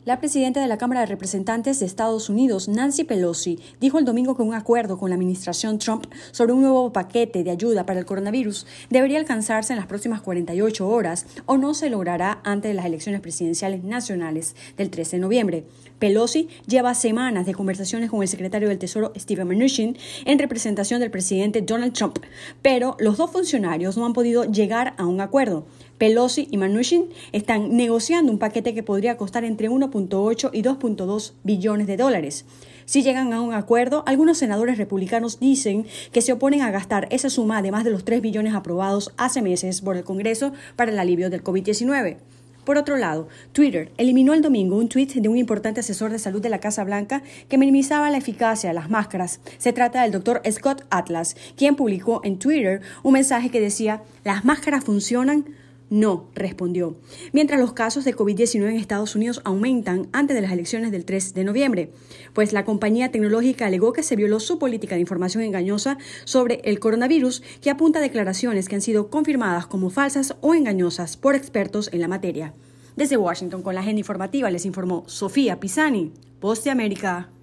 La presidenta de la Cámara de Representantes de Estados Unidos, Nancy Pelosi, dijo el domingo que un acuerdo con la administración Trump sobre un nuevo paquete de ayuda para el coronavirus debería alcanzarse en las próximas 48 horas o no se logrará antes de las elecciones presidenciales nacionales del 13 de noviembre. Pelosi lleva semanas de conversaciones con el secretario del Tesoro, Steven Mnuchin, en representación del presidente Donald Trump, pero los dos funcionarios no han podido llegar a un acuerdo. Pelosi y Mnuchin están negociando un paquete que podría costar entre 1.8 y 2.2 billones de dólares. Si llegan a un acuerdo, algunos senadores republicanos dicen que se oponen a gastar esa suma además de los 3 billones aprobados hace meses por el Congreso para el alivio del COVID-19. Por otro lado, Twitter eliminó el domingo un tuit de un importante asesor de salud de la Casa Blanca que minimizaba la eficacia de las máscaras. Se trata del Dr. Scott Atlas, quien publicó en Twitter un mensaje que decía: ¿las máscaras funcionan? No, respondió. Mientras los casos de COVID-19 en Estados Unidos aumentan antes de las elecciones del 3 de noviembre, pues la compañía tecnológica alegó que se violó su política de información engañosa sobre el coronavirus, que apunta a declaraciones que han sido confirmadas como falsas o engañosas por expertos en la materia. Desde Washington, con la agenda informativa, les informó Sofía Pisani, Voz de América.